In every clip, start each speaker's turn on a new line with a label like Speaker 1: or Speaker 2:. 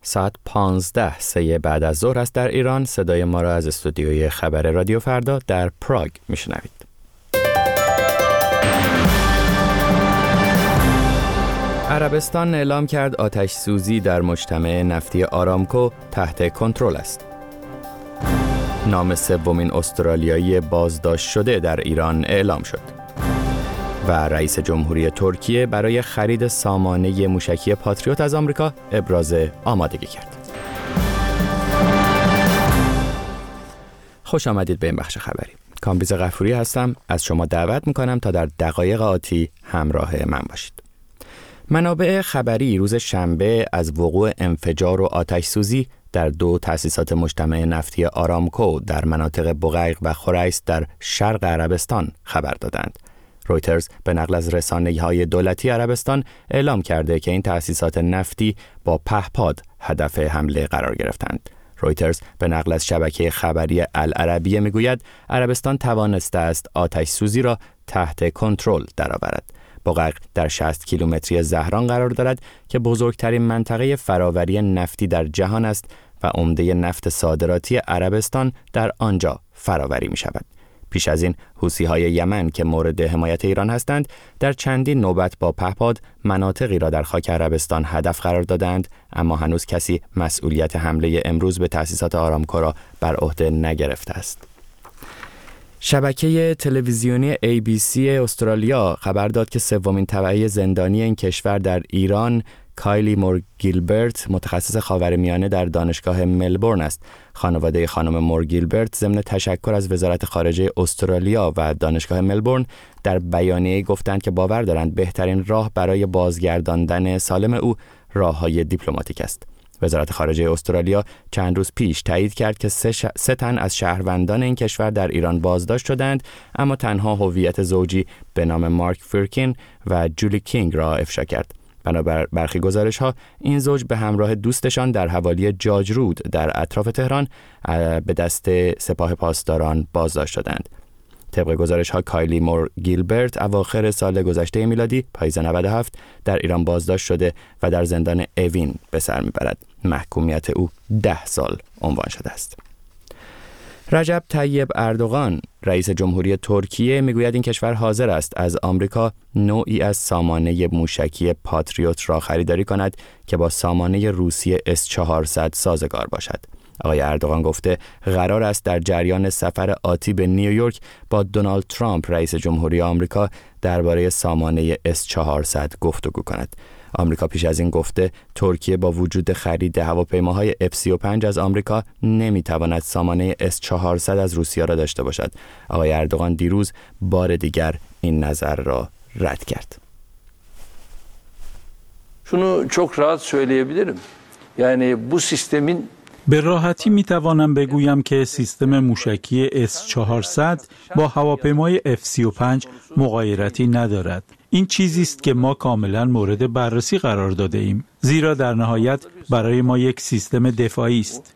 Speaker 1: ساعت 15 بعد از ظهر است در ایران. صدای ما را از استودیوی خبر رادیو فردا در پراگ میشنوید. عربستان اعلام کرد آتش سوزی در مجتمع نفتی آرامکو تحت کنترل است. نام سومین استرالیایی بازداشت شده در ایران اعلام شد. و رئیس جمهوری ترکیه برای خرید سامانه موشکی پاتریوت از آمریکا ابراز آمادگی کرد. خوش آمدید به این بخش خبری. کامبیز غفوری هستم. از شما دعوت میکنم تا در دقایق آتی همراه من باشید. منابع خبری روز شنبه از وقوع انفجار و آتش سوزی در 2 تأسیسات مجتمع نفتی آرامکو در مناطق بقیق و خریس در شرق عربستان خبر دادند. رویترز به نقل از رسانه‌های دولتی عربستان اعلام کرده که این تأسیسات نفتی با پهپاد هدف حمله قرار گرفتند. رویترز به نقل از شبکه خبری العربیه میگوید عربستان توانسته است آتش سوزی را تحت کنترل درآورد. بقیق در 60 کیلومتری زهران قرار دارد که بزرگترین منطقه فراوری نفتی در جهان است و عمده نفت صادراتی عربستان در آنجا فراوری می شود. پیش از این حوثی‌های یمن که مورد حمایت ایران هستند در چندین نوبت با پهپاد مناطقی را در خاک عربستان هدف قرار دادند، اما هنوز کسی مسئولیت حمله امروز به تأسیسات آرامکو را بر عهده نگرفته است. شبکه تلویزیونی ABC استرالیا خبر داد که سومین تبعه زندانی این کشور در ایران، کایلی مور گیلبرت، متخصص خاورمیانه در دانشگاه ملبورن است. خانواده خانم مور گیلبرت ضمن تشکر از وزارت خارجه استرالیا و دانشگاه ملبورن در بیانیه گفتند که باور دارند بهترین راه برای بازگرداندن سالم او راه‌های دیپلماتیک است. وزارت خارجه استرالیا چند روز پیش تایید کرد که 3 تن از شهروندان این کشور در ایران بازداشت شدند، اما تنها هویت زوجی به نام مارک فرکین و جولی کینگ را افشا کرد. بنابر برخی گزارش‌ها این زوج به همراه دوستشان در حوالی جاج رود در اطراف تهران به دست سپاه پاسداران بازداشت شدند. طبق گزارش‌ها کایلی مور گیلبرت اواخر سال گذشته میلادی پاییز 97 در ایران بازداشت شده و در زندان اوین به سر میبرد. محکومیت او 10 سال عنوان شده است. رجب طیب اردوغان رئیس جمهوری ترکیه میگوید این کشور حاضر است از آمریکا نوعی از سامانه موشکی پاتریوت را خریداری کند که با سامانه روسی S-400 سازگار باشد. آقای اردوغان گفته قرار است در جریان سفر آتی به نیویورک با دونالد ترامپ رئیس جمهوری آمریکا درباره سامانه S-400 گفتگو کند. آمریکا پیش از این گفته ترکیه با وجود خرید هواپیماهای F-35 از آمریکا نمیتواند سامانه S-400 از روسیه را dاشته باشد. آقای اردوغان دیروز بار دیگر این نظر را رد کرد.
Speaker 2: Şunu çok rahat söyleyebilirim. Yani bu sistemin
Speaker 3: به راحتی میتوانم بگویم که سیستم موشکی S-400 با هواپیمای F-35 مغایرتی ندارد. این چیزی است که ما کاملا مورد بررسی قرار داده ایم، زیرا در نهایت برای ما یک سیستم دفاعی است.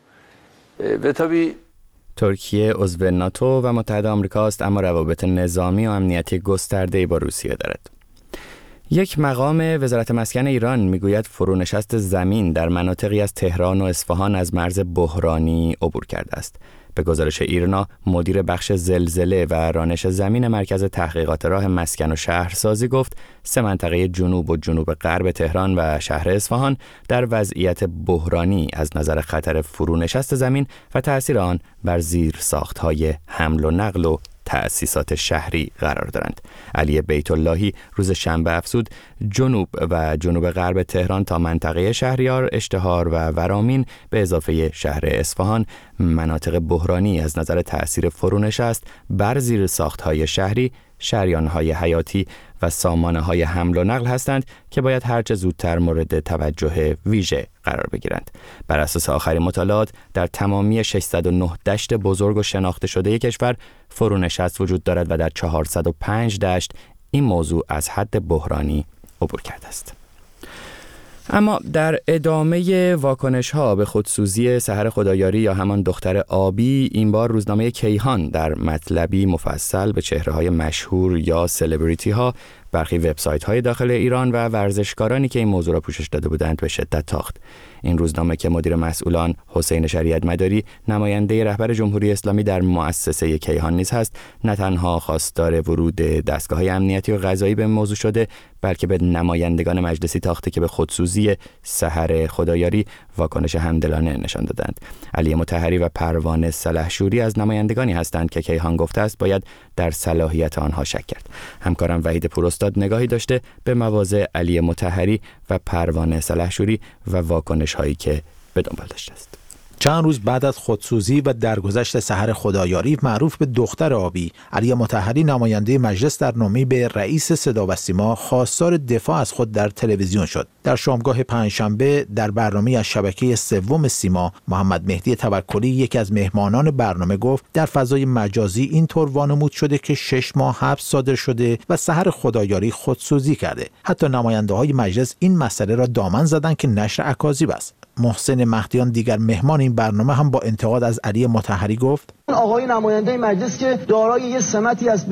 Speaker 1: ترکیه عضو ناتو و متحد آمریکا است، اما روابط نظامی و امنیتی گسترده‌ای با روسیه دارد. یک مقام وزارت مسکن ایران میگوید فرونشست زمین در مناطقی از تهران و اصفهان از مرز بحرانی عبور کرده است. به گزارش ایرنا، مدیر بخش زلزله و رانش زمین مرکز تحقیقات راه مسکن و شهرسازی گفت 3 منطقه جنوب و جنوب غرب تهران و شهر اصفهان در وضعیت بحرانی از نظر خطر فرونشست زمین و تأثیر آن بر زیرساخت‌های حمل و نقل و تأسیسات شهری قرار دارند. علی بیت اللهی روز شنبه افزود جنوب و جنوب غرب تهران تا منطقه شهریار، اشتهار و ورامین به اضافه شهر اصفهان مناطق بحرانی از نظر تأثیر فرونشست بر زیرساخت‌های شهری، شریان‌های حیاتی و سامانه‌های حمل و نقل هستند که باید هرچه زودتر مورد توجه ویژه قرار بگیرند. بر اساس آخرین مطالعات در تمامی 609 دشت بزرگ و شناخته شده کشور فرونشست وجود دارد و در 405 دشت این موضوع از حد بحرانی عبور کرده است. اما در ادامه واکنش‌ها به خودسوزی سحر خدایاری یا همان دختر آبی، این بار روزنامه کیهان در مطلبی مفصل به چهره‌های مشهور یا سلبریتی ها برخی وبسایت‌های داخل ایران و ورزشکارانی که این موضوع را پوشش داده بودند به شدت تاخت. این روزنامه که مدیر مسئولان حسین شریعت مداری، نماینده رهبر جمهوری اسلامی در مؤسسه کیهان نیز هست، نه تنها خواستار ورود دستگاه‌های امنیتی و قضایی به موضوع شده، بلکه به نمایندگان مجلسی تاخته که به خودسوزی سحر خدایاری واکنش همدلانه نشان دادند. علی مطهری و پروانه سلحشوری از نمایندگانی هستند که کیهان گفته است باید در صلاحیت آنها شک کرد. همکارم وحید پوراستاد نگاهی داشته به مواضع علی مطهری و پروانه سلحشوری و واکنش هایی که به دنبال داشته است.
Speaker 4: چند روز بعد از خودسوزی و درگذشت سحر خدایاری معروف به دختر آبی، علی مطهری نماینده مجلس در نامه‌ای به رئیس صدا و سیما خواستار دفاع از خود در تلویزیون شد. در شامگاه پنجشنبه در برنامه‌ای از شبکه سوم سیما، محمد مهدی توکلی یکی از مهمانان برنامه گفت در فضای مجازی اینطور وانمود شده که 6 ماه حبس صادر شده و سحر خدایاری خودسوزی کرده. حتی نماینده‌های مجلس این مسئله را دامن زدند که نشر اکاذیب است. محسن مهدیان دیگر مهمان این برنامه هم با انتقاد از علی مطهری گفت
Speaker 5: آقای نماینده مجلس که دارای یک سمتی از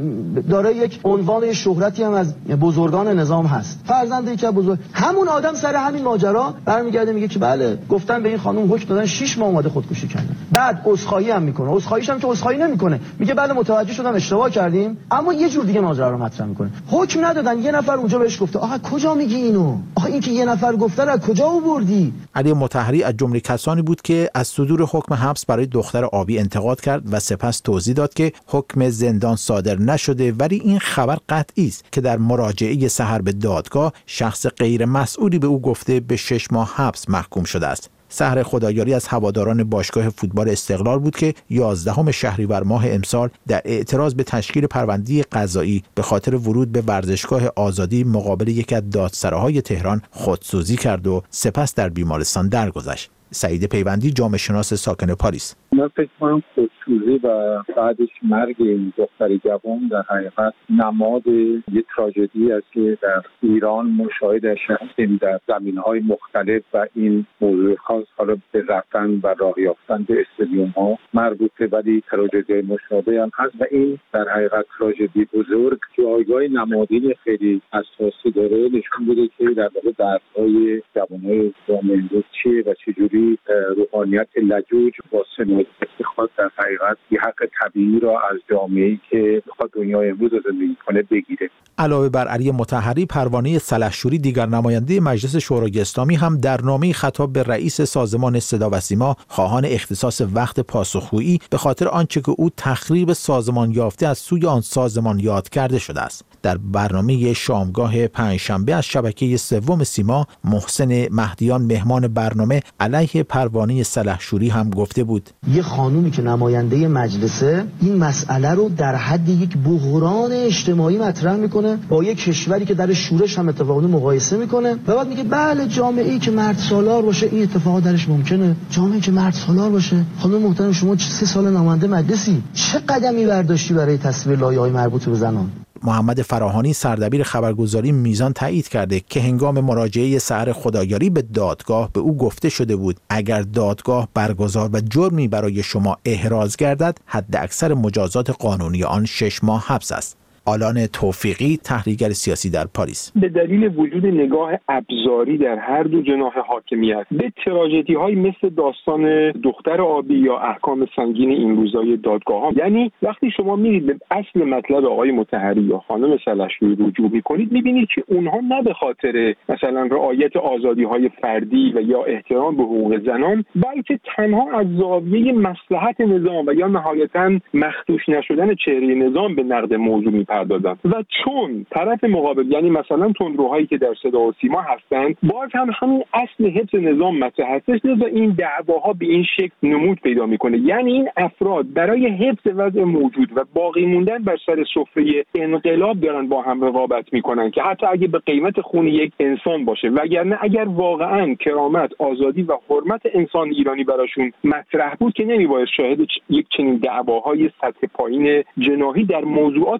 Speaker 5: دارای یک عنوان شهرتی هم از بزرگان نظام هست، فرزند یکی از بزرگ، همون آدم سر همین ماجرا برمیگرده میگه که بله گفتن به این خانم حکم دادن 6 ماه اومده خودکشی کرده. بعد عذرخواهی هم میکنه، عذرخواهیش هم که عذرخواهی نمیکنه، میگه بله متوجه شدم اشتباه کردیم، اما یه جور دیگه ماجرا رو مطرح میکنه. حکم ندادن، یه نفر اونجا بهش گفته آخه کجا میگی اینو؟ آخه این که یه نفر گفته از کجا آوردی؟
Speaker 4: علی مطهری از جمله کسانی بود که از صدور حکم حبس برای دختر آبی انتقاد کرد و سپس توضیح داد که حکم زندان صادر نشده، ولی این خبر قطعی است که در مراجعه سحر به دادگاه شخص غیر مسئولی به او گفته به 6 ماه حبس محکوم شده است. سحر خدایاری از هواداران باشگاه فوتبال استقلال بود که 11 شهریور ماه امسال در اعتراض به تشکیل پرونده قضایی به خاطر ورود به ورزشگاه آزادی مقابل یکی از دادسراهای تهران خودسوزی کرد و سپس در بیمارستان درگذشت. سعید پیوندی، جامعه شناس ساکن پاریس:
Speaker 6: من فکر کنم خودسوزی و بعدش مرگ این دختر جوان در حقیقت نماد یک تراژدی است که در ایران مشاهده‌اش هستیم در زمینه‌های مختلف و این موضوع خاص حالا به رفتن و راه یافتن به استادیوم‌ها مربوطه، ولی تراژدی مشابه هم هست و این در حقیقت تراژدی بزرگ جایگاه نمادین خیلی اساسی داره، نشون میده که در واقع دردهای جوان‌های جامعه امروز چیه و چجوری روحانیت لجوج با سنوات خود در حقیقت یه حق طبیعی را از جامعه‌ای که بخواد دنیای امروز رو زندگی کنه بگیره.
Speaker 4: علاوه بر علی مطهری، پروانه سلحشوری دیگر نماینده مجلس شورای اسلامی هم در نامه‌ای خطاب به رئیس سازمان صدا و سیما خواهان اختصاص وقت پاسخگویی به خاطر آنچه که او تخریب سازمان یافته از سوی آن سازمان یاد کرده شده است. در برنامه شامگاه پنجشنبه از شبکه سوم سیما، محسن مهدیان مهمان برنامه علیه پروانه سلحشوری هم گفته بود
Speaker 5: یه خانومی که نماینده مجلسه این مسئله رو در حد یک بحران اجتماعی مطرح میکنه، با یک کشوری که در شورش هم اتفاقا مقایسه میکنه و بعد میگه بله جامعه‌ای که مرد سالار باشه این اتفاقات درش ممکنه، جامعه‌ای که مرد سالار باشه. خانم محترم شما 3 سال نماینده مجلسی، چه قدمی برداشتی برای تصویب لایه‌های مربوط به زنان؟
Speaker 4: محمد فراهانی سردبیر خبرگزاری میزان تایید کرده که هنگام مراجعه سحر خدایاری به دادگاه به او گفته شده بود اگر دادگاه برگزار و جرمی برای شما احراز گردد حد اکثر مجازات قانونی آن 6 ماه حبس است. آلان توفیقی، تحلیلگر سیاسی در پاریس:
Speaker 7: به دلیل وجود نگاه ابزاری در هر دو جناح حاکمیت به تراژدی‌های مثل داستان دختر آبی یا احکام سنگین این روزای دادگاه‌ها، یعنی وقتی شما میرید به اصل مطلب آقای مطهری یا خانم سلحشوری رجوع می‌کنید، می‌بینید که اونها نه به خاطر مثلا رعایت آزادی‌های فردی و یا احترام به حقوق زنان، بلکه تنها از زاویه مصلحت نظام و یا نهایتاً مخدوش نشدن چهره نظام به نقد موضوع دادن. و چون طرف مقابل یعنی مثلا تندروهایی که در صدا و سیما هستند باز هم همین اصل حفظ نظام مطرح هستش، لذا این دعواها به این شکل نمود پیدا میکنه. یعنی این افراد برای حفظ وضع موجود و باقی موندن بر سر سفره انقلاب دارن با هم رقابت میکنن که حتی اگه به قیمت خون یک انسان باشه، وگرنه اگر واقعا کرامت، آزادی و حرمت انسان ایرانی براشون مطرح بود که نمیباید شاهد یک چنین دعواهای سطح پایین جناحی در موضوعاتی باشیم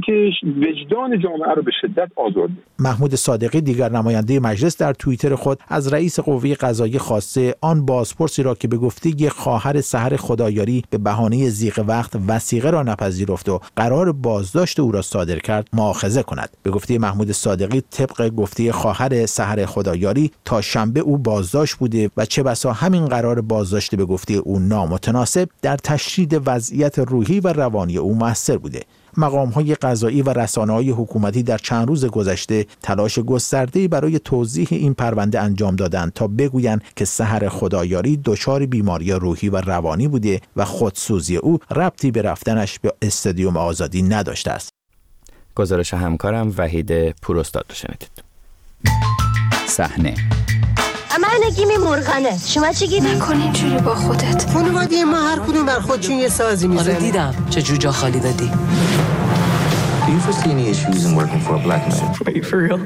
Speaker 7: اینکه وجدان جامعه رو به شدت آزرده.
Speaker 4: محمود صادقی دیگر نماینده مجلس در توییتر خود از رئیس قوه قضاییه خواسته آن بازپرسی را که به گفته خواهر سحر خدایاری به بهانه ضیق وقت وثیقه را نپذیرفت و قرار بازداشت او را صادر کرد مؤاخذه کند. به گفته محمود صادقی طبق گفته خواهر سحر خدایاری تا شنبه او بازداشت بوده و چه بسا همین قرار بازداشت به گفته او نامتناسب در تشدید وضعیت روحی و روانی او مؤثر بوده. مقام‌های قضایی و رسانه‌های حکومتی در چند روز گذشته تلاش گسترده‌ای برای توضیح این پرونده انجام دادند تا بگویند که سحر خدایاری دچار بیماری روحی و روانی بوده و خودسوزی او ربطی به رفتنش به استادیوم آزادی نداشته است.
Speaker 1: گزارش همکارم وحید پوراستاد رو شنیدید.
Speaker 8: صحنه
Speaker 9: من نگیم مرغنه. شما چی گیری؟
Speaker 10: نکن اینجوری با خودت.
Speaker 11: خانواده ما هر کدوم بر خودشون یه سازی میزنه.
Speaker 12: آره دیدم چه جوجا خالی دادی.
Speaker 13: Do you foresee any issues in working for a black man?
Speaker 12: Wait, for real?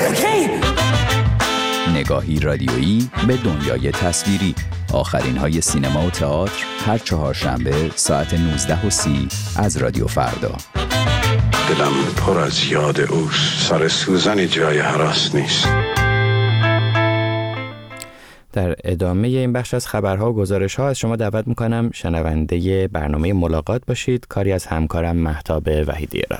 Speaker 8: نگاهی رادیویی به دنیای تصویری. آخرین های سینما و تئاتر هر چهارشنبه ساعت 19:30 از رادیو فردا.
Speaker 14: دلم پر از یاد اوست. سر سوزنی جای هراس نیست.
Speaker 1: در ادامه این بخش از خبرها و گزارش‌ها از شما دعوت می‌کنم شنونده برنامه ملاقات باشید، کاری از همکارم مهتاب وحیدی راد.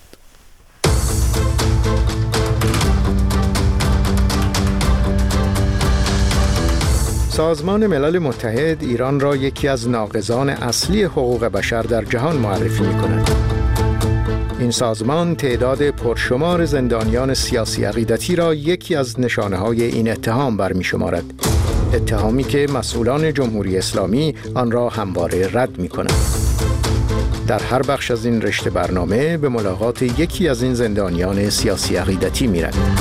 Speaker 15: سازمان ملل متحد ایران را یکی از ناقضان اصلی حقوق بشر در جهان معرفی می‌کند. این سازمان تعداد پرشمار زندانیان سیاسی عقیدتی را یکی از نشانه‌های این اتهام برمی‌شمارد. اتهامی که مسئولان جمهوری اسلامی آن را همواره رد می‌کنند. در هر بخش از این رشته برنامه به ملاقات یکی از این زندانیان سیاسی عقیدتی می‌رویم.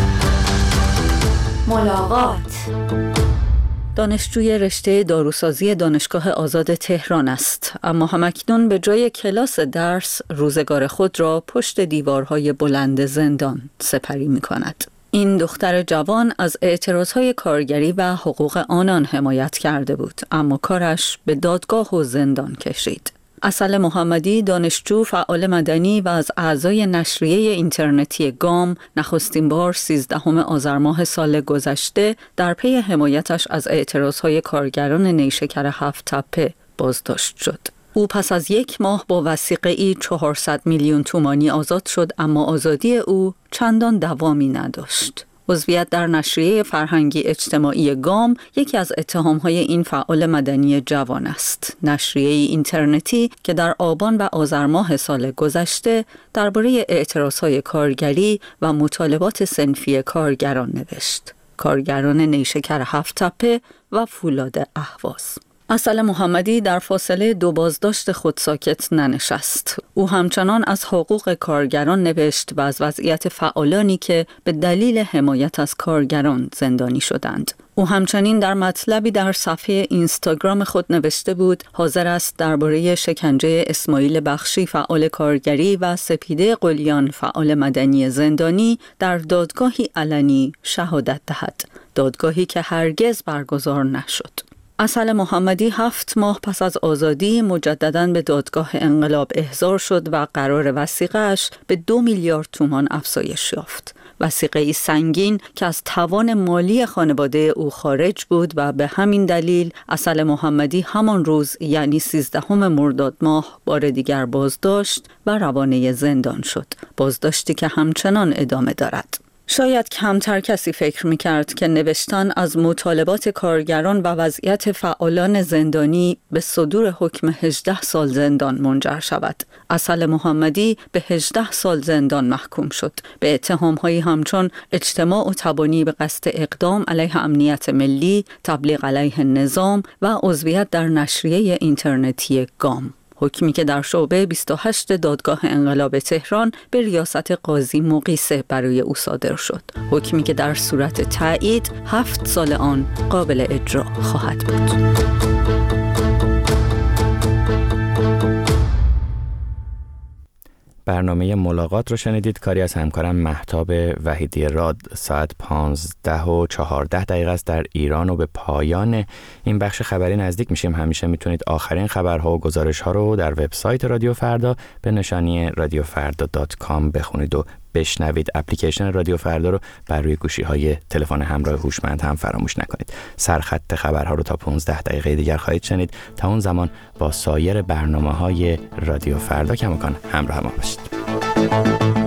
Speaker 16: ملاقات دانشجوی رشته داروسازی دانشگاه آزاد تهران است، اما همکنون به جای کلاس درس روزگار خود را پشت دیوارهای بلند زندان سپری می‌کند. این دختر جوان از اعتراضهای کارگری و حقوق آنان حمایت کرده بود، اما کارش به دادگاه و زندان کشید. عسل محمدی، دانشجو، فعال مدنی و از اعضای نشریه اینترنتی گام، نخستین بار 13 آذر ماه سال گذشته در پی حمایتش از اعتراضهای کارگران نیشکر 7 تپه بازداشت شد. او پس از 1 ماه با وثیقه‌ای 400 میلیون تومانی آزاد شد، اما آزادی او چندان دوامی نداشت. عضویت در نشریه فرهنگی اجتماعی گام یکی از اتهام‌های این فعال مدنی جوان است. نشریه اینترنتی که در آبان و آذر ماه سال گذشته درباره اعتراضهای کارگری و مطالبات صنفی کارگران نوشت. کارگران نیشکر 7 تپه و فولاد اهواز. عسل محمدی در فاصله 2 بازداشت خود ساکت ننشست. او همچنان از حقوق کارگران نوشت و از وضعیت فعالانی که به دلیل حمایت از کارگران زندانی شدند. او همچنین در مطلبی در صفحه اینستاگرام خود نوشته بود حاضر است درباره شکنجه اسماعیل بخشی فعال کارگری و سپیده قلیان فعال مدنی زندانی در دادگاهی علنی شهادت دهد. دادگاهی که هرگز برگزار نشد. عسل محمدی 7 ماه پس از آزادی مجدداً به دادگاه انقلاب احضار شد و قرار وثیقه‌اش به 2 میلیارد تومان افزایش یافت. وثیقه‌ای سنگین که از توان مالی خانواده او خارج بود و به همین دلیل عسل محمدی همان روز یعنی 13 مرداد ماه بار دیگر بازداشت و روانه زندان شد. بازداشتی که همچنان ادامه دارد. شاید کمتر کسی فکر می‌کرد که نوشتن از مطالبات کارگران و وضعیت فعالان زندانی به صدور حکم 18 سال زندان منجر شود. عسل محمدی به 18 سال زندان محکوم شد به اتهام‌هایی همچون اجتماع و تبانی به قصد اقدام علیه امنیت ملی، تبلیغ علیه نظام و عضویت در نشریه اینترنتی گام. حکمی که در شعبه 28 دادگاه انقلاب تهران به ریاست قاضی مقیسه برای او صادر شد. حکمی که در صورت تایید 7 سال آن قابل اجرا خواهد بود.
Speaker 1: برنامه ملاقات رو شنیدید، کاری از همکارم مهتاب وحیدی راد. ساعت 15:14 است در ایران و به پایان این بخش خبری نزدیک میشیم. همیشه میتونید آخرین خبرها و گزارش‌ها رو در وبسایت رادیو فردا به نشانی radiofarda.com بخونید و بشنوید. اپلیکیشن رادیو فردا رو بر روی گوشی‌های تلفن همراه هوشمند هم فراموش نکنید. سرخط خبرها رو تا 15 دقیقه دیگر خواهید شنید. تا اون زمان با سایر برنامه‌های رادیو فردا کماکان همراه ما باشید.